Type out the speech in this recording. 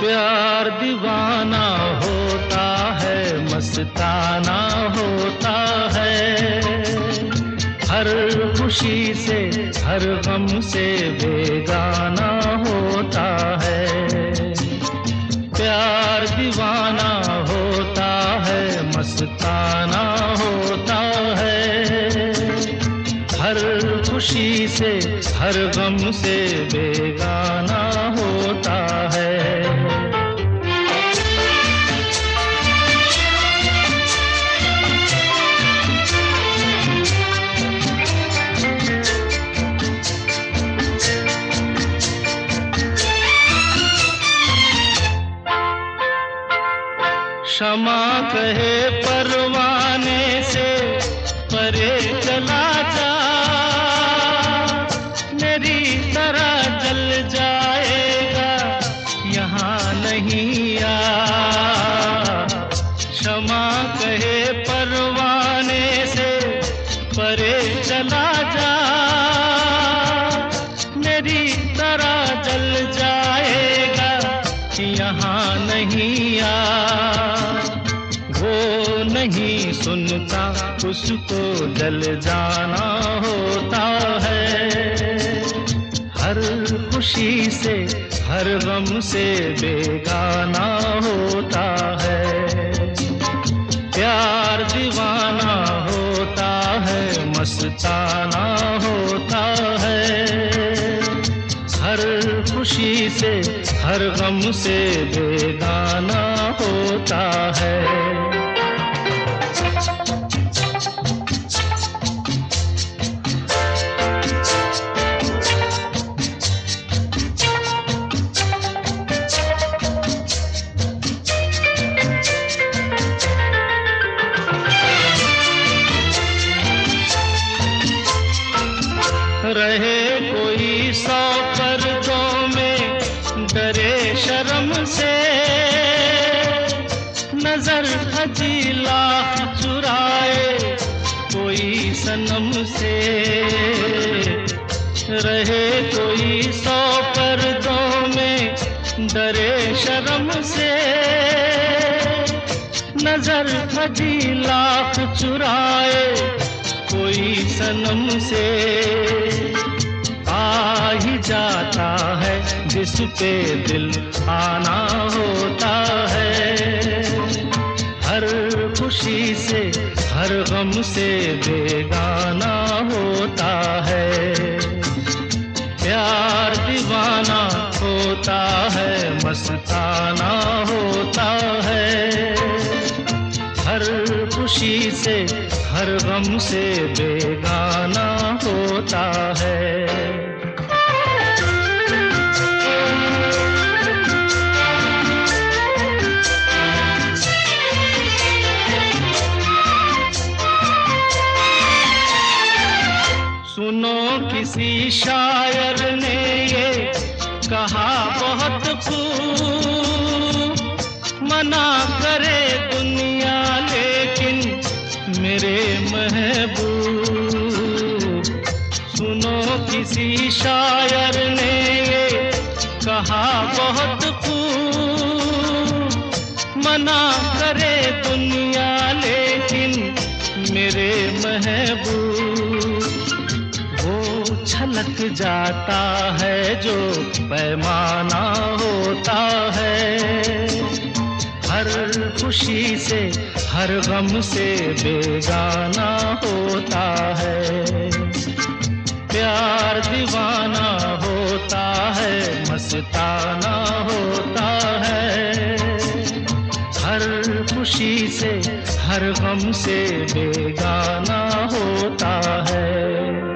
प्यार दीवाना होता है, मस्ताना होता है। हर खुशी से हर गम से बेगाना होता है। प्यार दीवाना होता है, मस्ताना होता है। हर खुशी से हर गम से बेगाना होता है। क्षमा कहे परवाने से परे चला जा, मेरी तरह जल जाएगा यहाँ नहीं आ। क्षमा कहे परवाने से परे चला जा, मेरी तरह जल जाएगा यहाँ नहीं आ। वो नहीं सुनता, उसको जल जाना होता है। हर खुशी से हर गम से बेगाना होता है। प्यार दीवाना होता है, मस्ताना होता है। हर खुशी से हर गम से बेगाना होता है। रहे कोई 100 पर्दों में, डरे शर्म से, नजर हजी लाख चुराए कोई सनम से। रहे कोई 100 पर्दों में, डरे शर्म से, नजर हजी लाख चुराए कोई सनम से। आ ही जाता है जिस पे दिल आना होता है। हर खुशी से हर गम से बेगाना होता है। प्यार दीवाना होता है, मस्ताना होता है। हर खुशी से हर गम से बेगाना होता है। सुनो किसी शायर ने ये कहा बहुत खूब, मना करे दुनिया लेकिन मेरे महबूब। सुनो किसी शायर ने ये कहा बहुत खूब, मना करे दुनिया लेकिन मेरे महबूब। वो छलक जाता है जो पैमाना होता है। हर खुशी से हर गम से बेगाना होता है। प्यार दीवाना होता है, मस्ताना होता है। हर खुशी से हर गम से बेगाना होता है।